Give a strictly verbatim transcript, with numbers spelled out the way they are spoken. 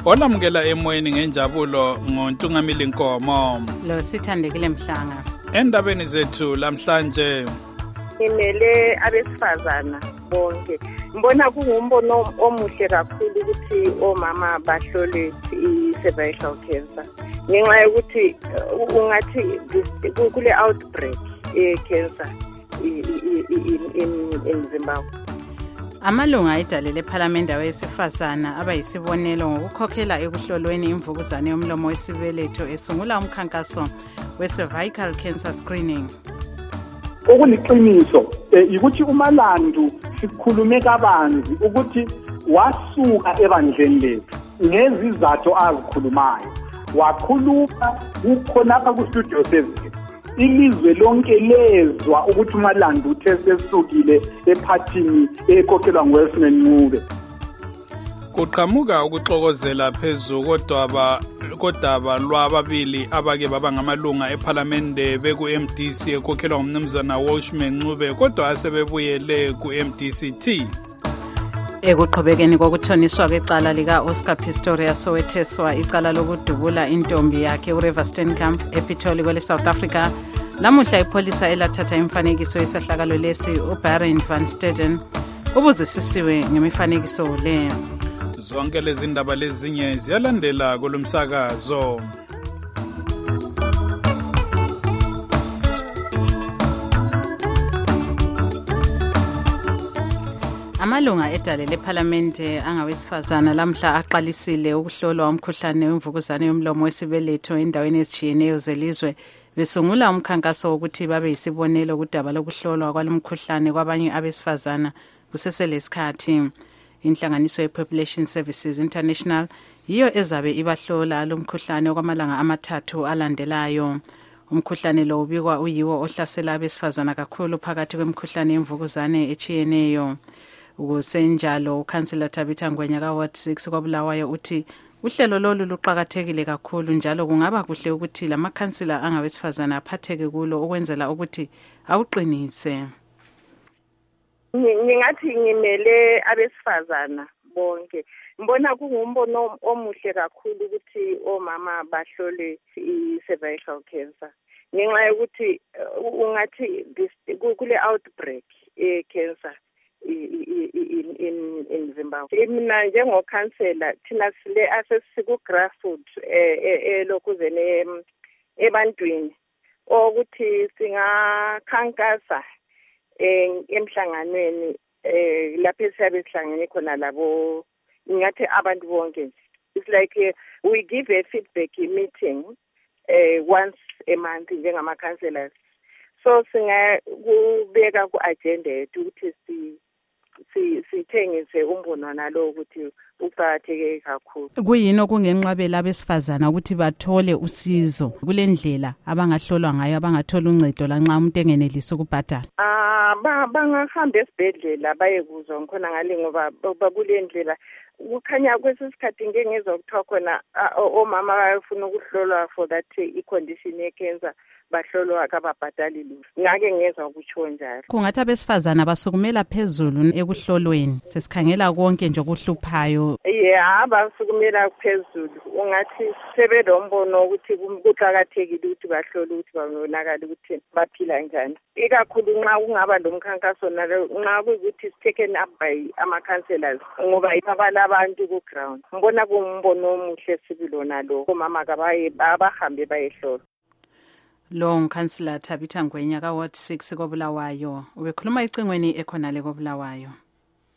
Olamukela emoyeni ngenjabulo ngoNtungamili Nkomo. Lo Sithandekile Mhlanga. Endabeni zethu lamhlanje imele abesifazana bonke. Mbona kungumbono omuhle kakhulu ukuthi omama bahlole i-cervical cancer. Ngenxa yokuthi ungathi kule outbreak e-cancer in Zimbabwe. Amalunga ayidalele ePhalamende awesifazana abayisibonelo ngokukhokhela ekuhlolweni imvukuzane yomlomo wesibeletho esungula umkhankaso we-cervical cancer screening. Okuliqiniso ukuthi uMalandu sikhulume kabanzi ukuthi wasuka ebandleni lethu ngezizathu azikhulumayo, wakhuluma ukhonapha ku-studio seven. Ilizwe lonke lezwa ukuthi uMalandu uthe sesukile ephathini ekhokhelwa nguWilson Ncube. Kuqhamuka ukuxokozela phezu kodaba kodaba lwababili abake baba ngamalunga ePhalamende beku-M D C ekhokhelwa ngumnumzana Wilson Ncube kodwa asebebuyele ku-M D C T. Ekuqhubekeni kokuthoniswa kwecala lika-Oscar Pistorius owetheswa icala lokudubula intombi yakhe uRiver Steenkamp ePitoli kwele South Africa, lamuhla ipolisa elathatha imfanekiso yesehlakalo lesi uBaron van Steeden ubuzisisiwe ngemifanekiso le. Zonke lezi ndaba lezinye ziyalandela kulomsakazo. Amalunga edalele ePhalamende angawesifazana lamhla aqalisile ukuhlolwa umkhuhlane wemvukuzane yomlomo wesibeletho endaweni ezitshiyeneyo zelizwe, besungula umkhankaso wokuthi babe yisibonelo kudaba lokuhlolwa kwalomkhuhlane kwabanye abesifazana kuseselesikhathi. Inhlanganiso ye-Population Services International yiyo ezabe ibahlola lomkhuhlane okwamalanga amathathu alandelayo. Umkhuhlane lo ubikwa uyiwo ohlasela abesifazana kakhulu phakathi kwemikhuhlane yemvukuzane echiyeneyo. Ukusenjalo uKhansela Tabitha Ngwenya ka-Ward six kwaBulawayo uthi uhlelo lolu luqhakathekile kakhulu njalo kungaba kuhle ukuthi lamakhansela angawesifazana aphatheke kulo ukwenzela ukuthi awuqinise. Ngingathi ngimele abesifazana bonke. Mbona kungumbono omuhle kakhulu ukuthi omama bahlole i-cervical cancer. Ngenxa yokuthi ungathi kule outbreak e-cancer in in in Zimbabwe. Mina njengokhansela thina sile asesiku grassroots elokuzene ebantwini ukuthi singakhankasa emhlanganweni lapho siyabe sihlangene khona labo ngathi abantu bonke. It's like uh, we give a feedback meeting uh, once a month njengama councillors. So singakubeka ku agenda yethu ukuthi si si sithengise umbono nalo ukuthi uqhatheke kakhulu. Kuyini okungenqabela abesifazana ukuthi bathole usizo kulendlela abangahlolwa ngayo abangathola uncedo lanxa umuntu engenelisi ukubhadala? Ah bangahamba esibhedlela bayekuzwa ngikhona ngale ngoba kulendlela kukhanya kwesisikhathi ngengezwe kuthiwa khona omama bayafuna ukuhlolwa for that i-condition ye-cancer bahlolwa akababhadali lutho. Ngake ngezwe ukutsho njalo. Kungathi abesifazana basukumela phezulu ekuhlolweni sesikhangela konke nje okuhluphayo. Yeah, basukumela phezulu. Ungathi sebedombono ukuthi kuqhakathekile ukuthi bahlole ukuthi babonakala ukuthi baphila njani. Ikakhulu nxa kungaba lomkhankaso nalo nxa kuyikuthi taken up by ama councillors ngoba ibabala abantu ku ground. Ngibona kungumbono omuhle sibilona lo. Omama kabaye abahambe bayehlolwa. Lo uKhansela Tabitha Ngwenya ka-Ward six kwaBulawayo ubekhuluma icingweni ekhonale kwaBulawayo.